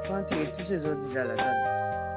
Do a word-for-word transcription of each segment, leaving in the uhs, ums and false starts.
Quand tu es tous ces autres déjà là-dedans.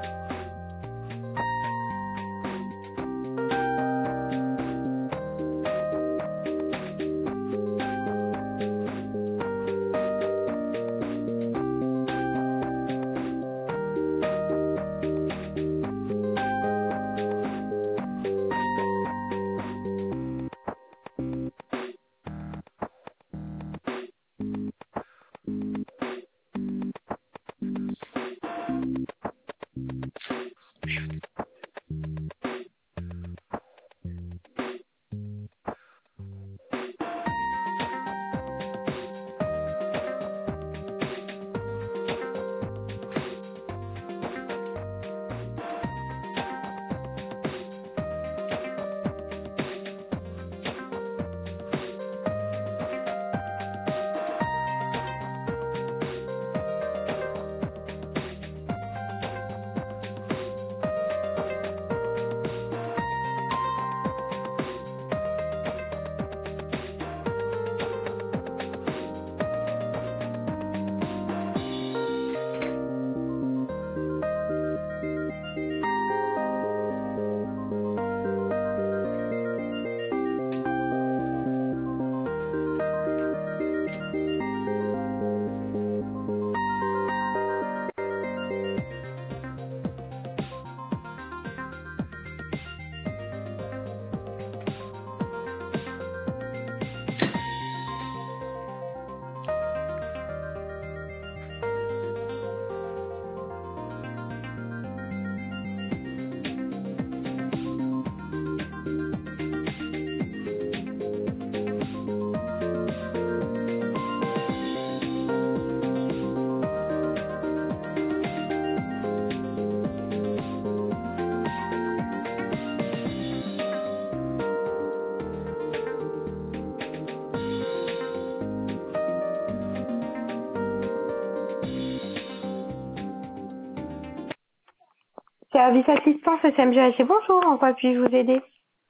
Service assistance S M G H, bonjour, en quoi puis-je vous aider?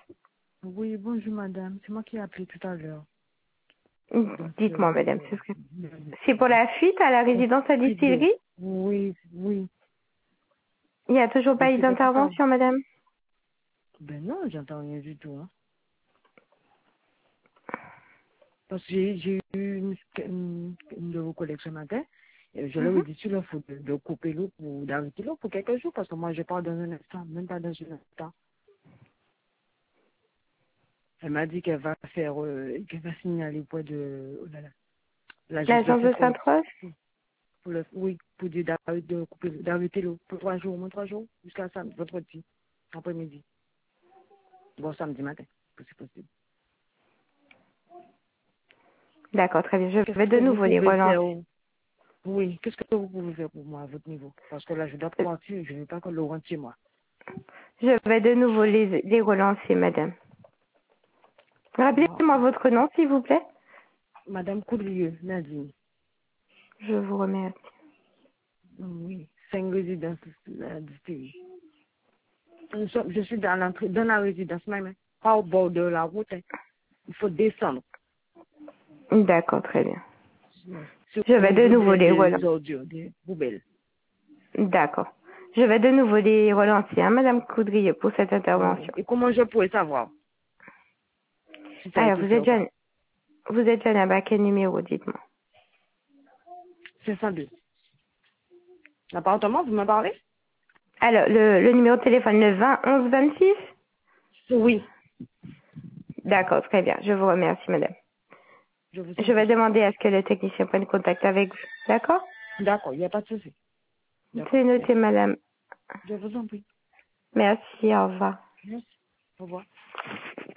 Oui, bonjour madame. C'est moi qui ai appelé tout à l'heure. Donc, Dites-moi, madame, euh, c'est ce que- c'est pour la fuite à la résidence à fuite d'eau. distillerie? Oui, oui. Il n'y a toujours pas Et eu c'était pour ça. d'intervention, madame? Ben non, j'entends rien du tout. Hein. Parce que j'ai j'ai eu une, une, une de vos collègues ce matin. Et je leur ai Mhm. dit qu'il faut de, de couper l'eau ou d'arrêter l'eau pour quelques jours. Parce que moi, je pars dans un instant, même pas dans un instant. Elle m'a dit qu'elle va faire, euh, qu'elle va signaler auprès de, oh là là, l'agence de L'agence de sécurité. Sainte-Rose? Pour le, oui, pour dire d'arrêter de couper, d'arrêter l'eau pour trois jours, au moins trois jours, jusqu'à samedi, vendredi, après-midi. Bon, samedi matin, que c'est possible. D'accord, très bien. Je vais Qu'est-ce que de vous nouveau les pouvez relancer. faire au- Oui, qu'est-ce que vous pouvez faire pour moi à votre niveau? Parce que là, je dois partir, je ne veux pas que l'eau rentre chez moi. Je vais de nouveau les, les relancer, madame. Ah, Rappelez-moi votre nom, s'il vous plaît. Madame Coudrieux, Nadine. Je vous remercie. Oui, cinq résidences euh, du pays. Nous sommes- Je suis dans l'entrée, dans la résidence même, hein, pas au bord de la route. Hein. Il faut descendre. D'accord, très bien. C'est Je au vais de niveau nouveau des, les des relancer. ordures, des poubelles. D'accord. Je vais de nouveau les relancer, hein, madame Coudrier, pour cette Oui. intervention. Et comment je pourrais savoir si ça a Alors, été vous fait êtes ou pas? jeune. Vous êtes jeune à quel numéro, dites-moi. cinq cent deux. L'appartement, vous me parlez? Alors, le, le numéro de téléphone, le vingt onze vingt-six. Oui, D'accord, très bien. Je vous remercie, madame. je vous en Je vais prie. demander à ce que le technicien prenne contact avec vous. D'accord? D'accord, il n'y a pas de souci. D'accord, C'est noté, merci. madame. Je vous en prie. Merci, au revoir. Merci. Au revoir.